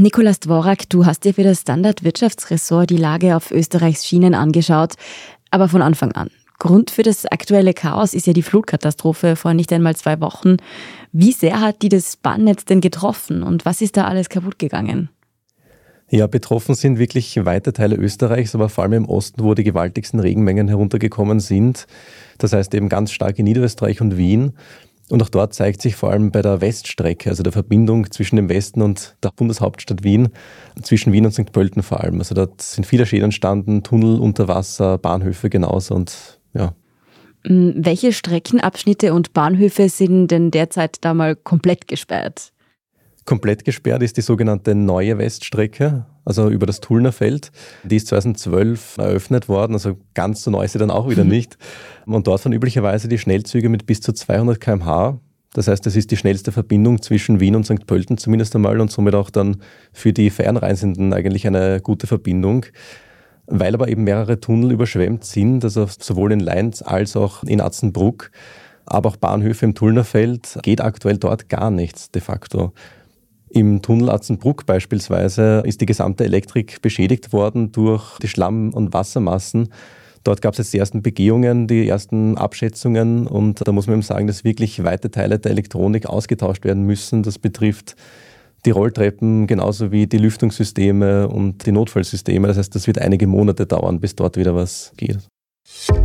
Nicolas Dvorak, du hast dir für das Standard-Wirtschaftsressort die Lage auf Österreichs Schienen angeschaut, aber von Anfang an. Grund für das aktuelle Chaos ist ja die Flutkatastrophe vor nicht einmal 2 Wochen. Wie sehr hat die das Bahnnetz denn getroffen und was ist da alles kaputt gegangen? Ja, betroffen sind wirklich weite Teile Österreichs, aber vor allem im Osten, wo die gewaltigsten Regenmengen heruntergekommen sind. Das heißt eben ganz stark in Niederösterreich und Wien. Und auch dort zeigt sich vor allem bei der Weststrecke, also der Verbindung zwischen dem Westen und der Bundeshauptstadt Wien, zwischen Wien und St. Pölten vor allem. Also dort sind viele Schäden entstanden, Tunnel unter Wasser, Bahnhöfe genauso und ja. Welche Streckenabschnitte und Bahnhöfe sind denn derzeit da mal komplett gesperrt? Komplett gesperrt ist die sogenannte Neue Weststrecke, also über das Tullnerfeld. Die ist 2012 eröffnet worden, also ganz so neu ist sie dann auch wieder nicht. Und dort fahren üblicherweise die Schnellzüge mit bis zu 200 km/h. Das heißt, das ist die schnellste Verbindung zwischen Wien und St. Pölten zumindest einmal und somit auch dann für die Fernreisenden eigentlich eine gute Verbindung. Weil aber eben mehrere Tunnel überschwemmt sind, also sowohl in Leins als auch in Atzenbruck, aber auch Bahnhöfe im Tullnerfeld, geht aktuell dort gar nichts de facto. Im Tunnel Atzenbruck beispielsweise ist die gesamte Elektrik beschädigt worden durch die Schlamm- und Wassermassen. Dort gab es jetzt die ersten Begehungen, die ersten Abschätzungen und da muss man eben sagen, dass wirklich weite Teile der Elektronik ausgetauscht werden müssen. Das betrifft die Rolltreppen genauso wie die Lüftungssysteme und die Notfallsysteme. Das heißt, das wird einige Monate dauern, bis dort wieder was geht.